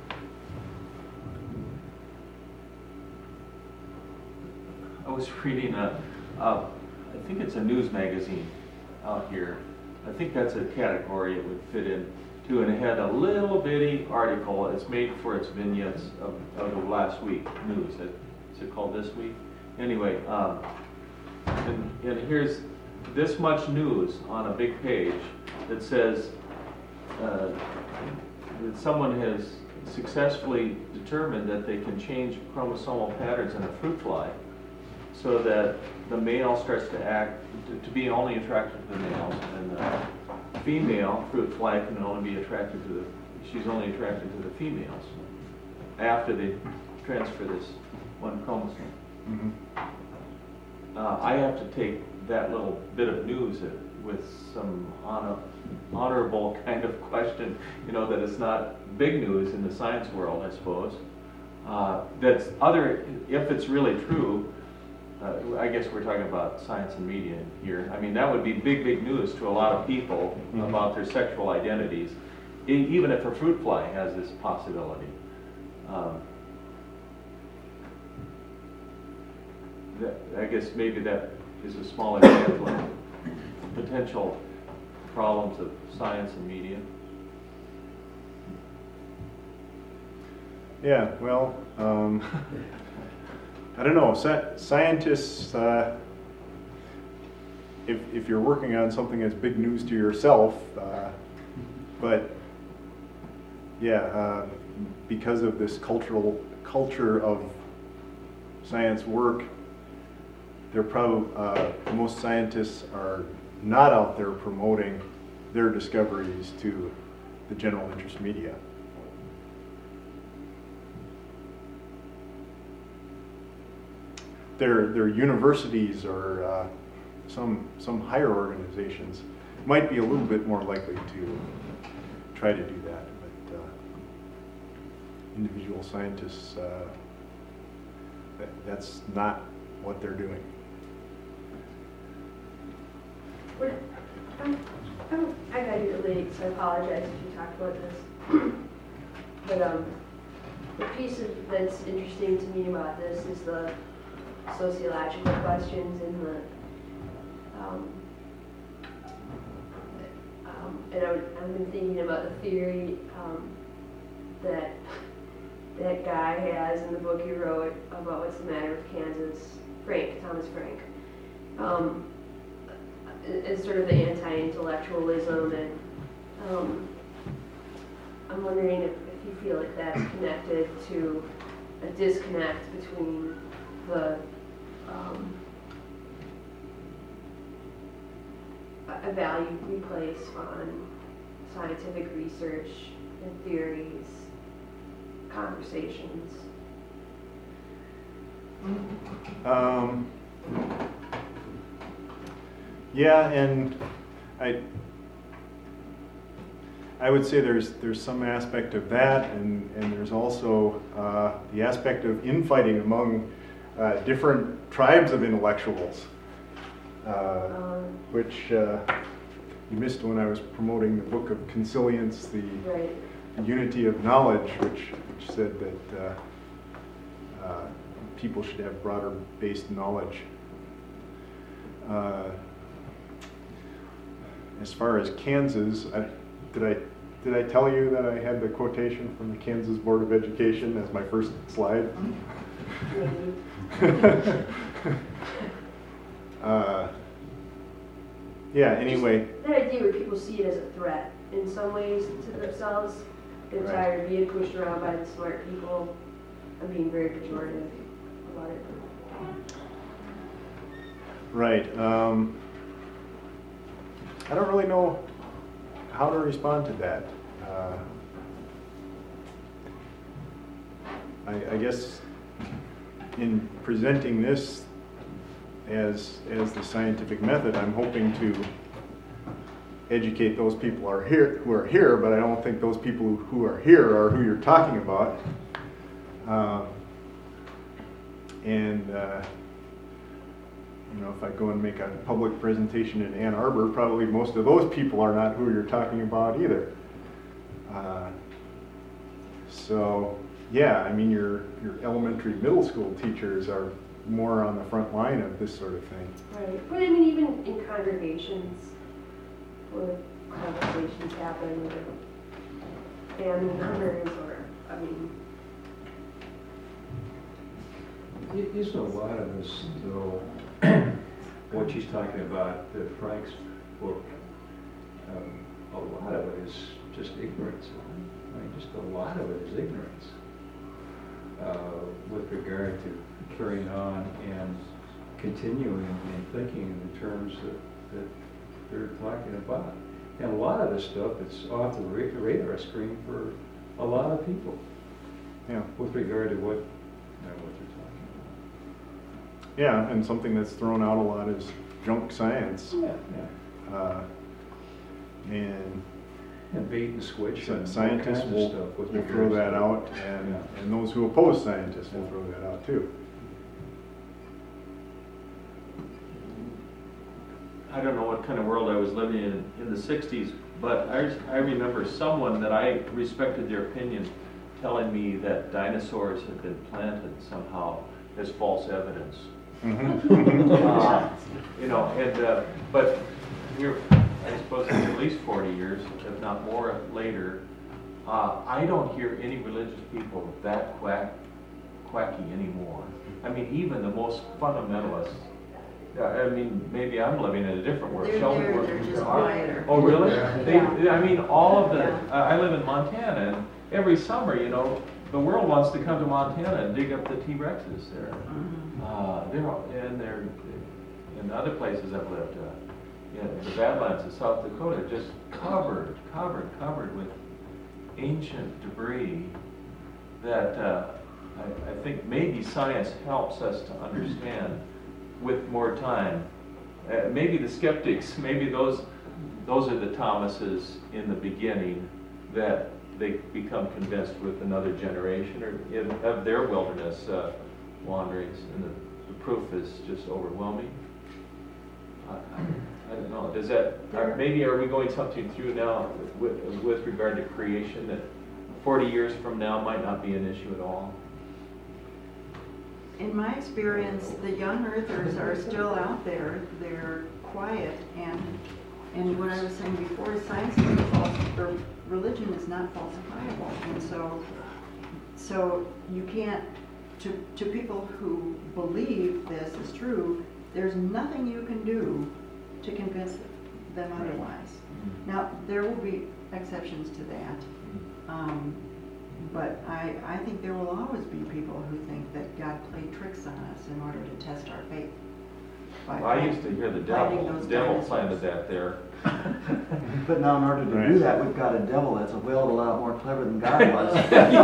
I was reading a, uh, I think it's a news magazine out here. I think that's a category it would fit in to, and it had a little bitty article. It's made for its vignettes of, of the last week news. Is it called This Week? Anyway, um, and, and here's this much news on a big page that says uh, that someone has successfully determined that they can change chromosomal patterns in a fruit fly, so that the male starts to act, to, to be only attracted to the males, and the female fruit fly can only be attracted to the, she's only attracted to the females after they transfer this one chromosome. Mm-hmm. Uh, I have to take that little bit of news with some honor, honorable kind of question, you know, that it's not big news in the science world, I suppose. Uh, that's other, if it's really true, Uh, I guess we're talking about science and media here. I mean, that would be big, big news to a lot of people Mhm. about their sexual identities, e- even if a fruit fly has this possibility. Um, that, I guess maybe that is a small example of potential problems of science and media. Yeah, well, um, I don't know, Sci- scientists, uh, if, if you're working on something that's big news to yourself, uh, but yeah, uh, because of this cultural culture of science work, they're probably, uh, most scientists are not out there promoting their discoveries to the general interest media. Their, their universities or uh, some, some higher organizations might be a little bit more likely to try to do that, but uh, individual scientists, uh, that, that's not what they're doing. What- um, um, I got here late, so I apologize if you talked about this. But um, the piece of, that's interesting to me about this is the sociological questions and the, um, um, and I would, I've been thinking about the theory um, that that guy has in the book he wrote about what's the matter with Kansas, Frank, Thomas Frank. Um, is sort of the anti-intellectualism, and um, I'm wondering if, if you feel like that's connected to a disconnect between the um, a a value we place on scientific research and theories, conversations. Um, yeah, and I, I would say there's there's some aspect of that, and, and there's also uh, the aspect of infighting among uh, different tribes of intellectuals, uh, Um, which uh, you missed when I was promoting the book of Consilience, the right. Unity of Knowledge, which which said that uh, uh, people should have broader based knowledge. Uh, as far as Kansas, I, did I did I tell you that I had the quotation from the Kansas Board of Education as my first slide? uh, yeah. Anyway. That idea where people see it as a threat in some ways to themselves. They're Right. tired of being pushed around by the smart people. I'm being very pejorative about it. Right. Um, I don't really know how to respond to that. Uh, I, I guess in presenting this as as the scientific method, I'm hoping to educate those people are here who are here, but I don't think those people who are here are who you're talking about. Uh, and uh, you know, if I go and make a public presentation in Ann Arbor, probably most of those people are not who you're talking about either. Uh, so, yeah, I mean, your your elementary, middle school teachers are more on the front line of this sort of thing. Right. But I mean, even in congregations where conversations happen, or family members, or, I mean, It isn't a lot of this, though, what she's talking about, the Frank's book, um, a lot of it is just ignorance. I mean, just a lot of it is ignorance uh, with regard to carrying on and continuing and thinking in the terms that, that they're talking about. And a lot of this stuff is off the ra- radar screen for a lot of people Yeah. with regard to what, you know, what they're talking about. Yeah, and something that's thrown out a lot is junk science. Yeah, yeah. Uh, and And bait and switch so and all scientists kinds of will, stuff with will throw regards that to- out, and, Yeah. and those who oppose scientists will throw that out too. I don't know what kind of world I was living in in the sixties, but I, I remember someone that I respected their opinion telling me that dinosaurs had been planted somehow as false evidence. Mhm. Uh, You know, and, uh, but here, I suppose it's at least forty years, if not more later, uh, I don't hear any religious people that quack, quacky anymore. I mean, even the most fundamentalists, uh, I mean, maybe I'm living in a different world. They're, Sheldon they're, works they're in just art. quieter. Oh, really? They, Yeah. I mean, all of the, Yeah. uh, I live in Montana, and every summer, you know, the world wants to come to Montana and dig up the T-Rexes there. Mhm. Uh, they're, all- and they're, in other places I've lived, uh, you know, the Badlands of South Dakota, just covered, covered, covered with ancient debris that uh, I, I think maybe science helps us to understand with more time. Uh, maybe the skeptics, maybe those, those are the Thomases in the beginning that they become convinced with another generation or in, of their wilderness uh, wanderings, and the, the proof is just overwhelming. I, I don't know. Does that uh, maybe are we going something through now with with regard to creation that forty years from now might not be an issue at all? In my experience, the young earthers are still out there. They're quiet, and and what I was saying before, science is false, or religion is not falsifiable, and so so you can't. To to people who believe this is true, there's nothing you can do to convince them otherwise. Now there will be exceptions to that, um, but I I think there will always be people who think that God played tricks on us in order to test our faith. by Well, I used to hear the devil. fighting those The devil dinosaurs. planted that there. But now in order to Right. do that, we've got a devil that's a whale a lot more clever than God was.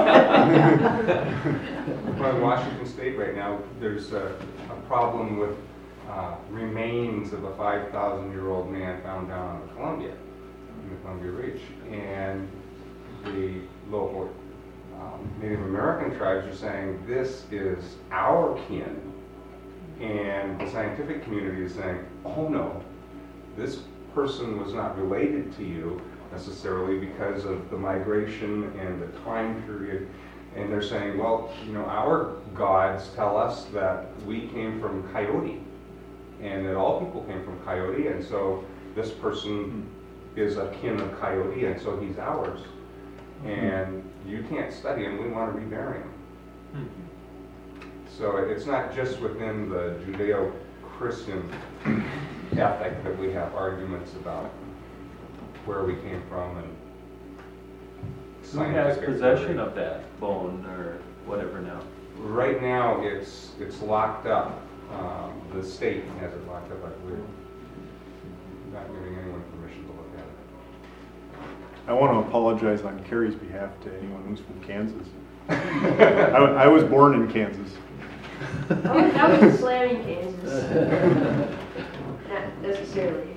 Well, in Washington State right now, there's a, a problem with uh, remains of a five thousand year old man found down on the Columbia, in the Columbia Reach. And the local um, Native American tribes are saying, this is our kin. And the scientific community is saying, oh no, this person was not related to you necessarily because of the migration and the time period. And they're saying, well, you know, our gods tell us that we came from Coyote, and that all people came from Coyote, and so this person is a kin of Coyote, and so he's ours. And you can't study him, we want to rebury him. So it's not just within the Judeo-Christian ethic that we have arguments about where we came from and Who has scientific possession theory. of that bone or whatever now? Right now, it's it's locked up. Um, the state has it locked up, but we're not giving anyone permission to look at it. I want to apologize on Carrie's behalf to anyone who's from Kansas. I, wa- I was born in Kansas. I was, I was slamming Kansas. Not necessarily.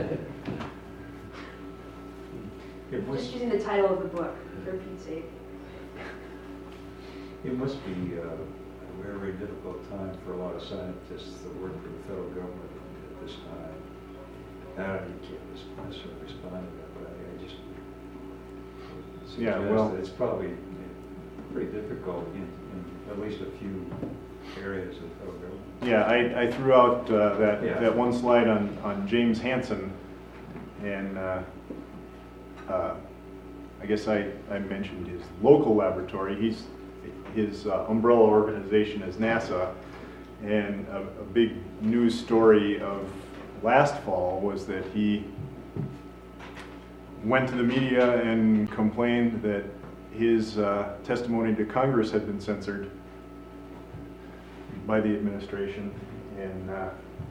It must, Just using the title of the book, for Pete's sake. it must be uh, a very, very difficult time for a lot of scientists that work for the federal government at this time. I don't, you can't res- necessarily respond to that, but I, I just Yeah, suggest well- that it's probably pretty difficult in, in at least a few areas of the federal government. Yeah, I, I threw out uh, that, Yeah. that one slide on, on James Hansen, and uh, uh, I guess I, I mentioned his local laboratory. He's, his uh, umbrella organization is NASA, and a, a big news story of last fall was that he went to the media and complained that his uh, testimony to Congress had been censored by the administration, and uh,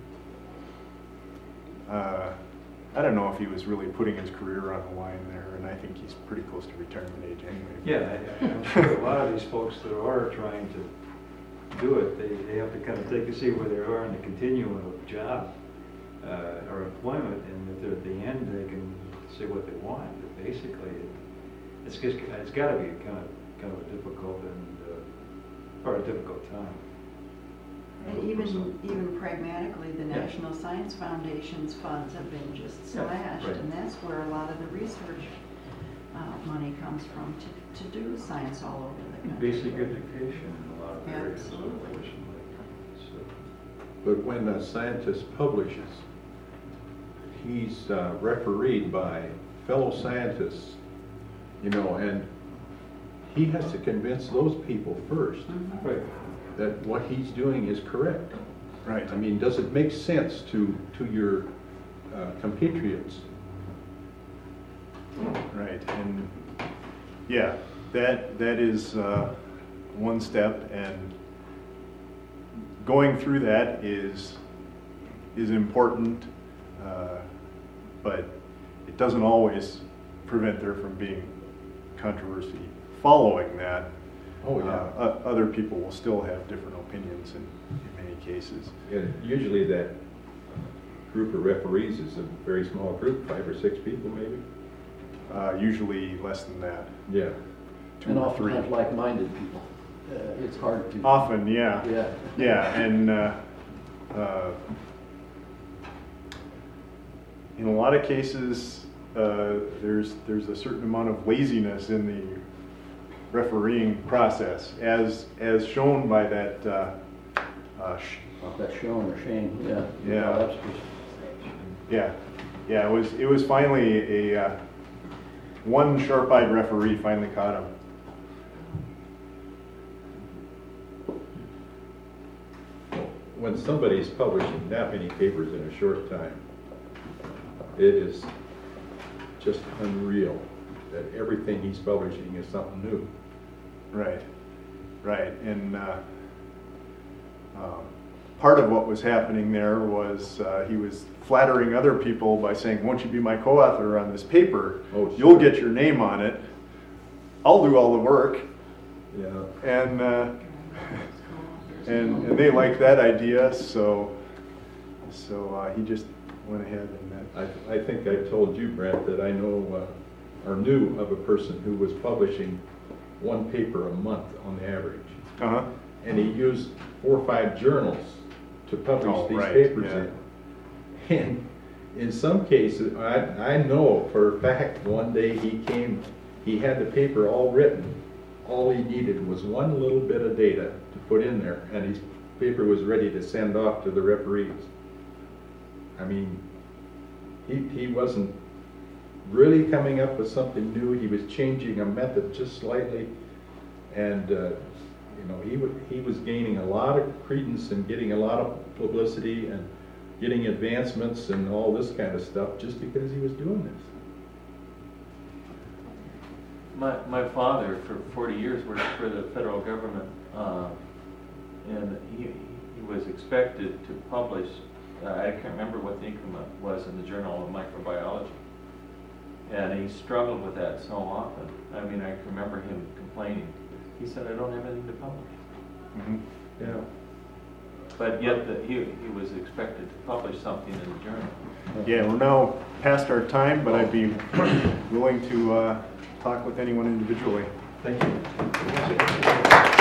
uh, I don't know if he was really putting his career on the line there, and I think he's pretty close to retirement age anyway. Yeah, I- I'm sure a lot of these folks that are trying to do it, they, they have to kind of take a see where they are in the continuum of job uh, or employment, and if they're at the end, they can say what they want. But basically, it, it's just, it's got to be kind of kind of a difficult and uh, or a difficult time. And even, even pragmatically, the Yeah. National Science Foundation's funds have been just Yeah, slashed, right. and that's where a lot of the research uh, money comes from to, to do science all over the country. Basic education in a lot of areas, Absolutely. unfortunately. So, but when a scientist publishes, he's uh, refereed by fellow scientists, you know, and he has to convince those people first Right. that what he's doing is correct. Right. I mean, does it make sense to, to your uh, compatriots? Right, and yeah, that, that is uh, one step, and going through that is, is important, uh, but it doesn't always prevent there from being controversy following that. Oh, yeah. Uh, o- Other people will still have different opinions in, in many cases. And usually that group of referees is a very small group, five or six people maybe? Uh, Usually less than that, Yeah. two And or three. oftentimes like-minded people. Uh, It's hard to. Often, yeah. Yeah. Yeah, and uh, uh, in a lot of cases, uh, there's there's a certain amount of laziness in the refereeing process, as as shown by that. Uh, uh, sh- That's Sean or Shane, yeah. Yeah. Uh, that's just- yeah, yeah. It was it was finally a uh, one sharp-eyed referee finally caught him. When somebody's publishing that many papers in a short time, it is just unreal that everything he's publishing is something new. Right, right, and uh, um, part of what was happening there was uh, he was flattering other people by saying, "Won't you be my co-author on this paper? Oh, sure. You'll get your name on it. I'll do all the work." Yeah. And uh, and, and they liked that idea, so so uh, he just went ahead and that. I, I think I told you, Brent, that I know uh, or knew of a person who was publishing one paper a month on the average. Uh huh. And he used four or five journals to publish Oh, these right, papers yeah. in. And in some cases, I, I know for a fact, one day he came, he had the paper all written. All he needed was one little bit of data to put in there, and his paper was ready to send off to the referees. I mean, he, he wasn't really coming up with something new. He was changing a method just slightly, and uh, you know, he w- he was gaining a lot of credence and getting a lot of publicity and getting advancements and all this kind of stuff just because he was doing this. My, my father, for forty years, worked for the federal government, uh, and he, he was expected to publish, uh, I can't remember what the increment was in the Journal of Microbiology. And he struggled with that so often. I mean, I can remember him complaining. He said, "I don't have anything to publish." Mm-hmm. Yeah. But yet, the, he, he was expected to publish something in the journal. Yeah, we're now past our time, but I'd be willing to uh, talk with anyone individually. Thank you.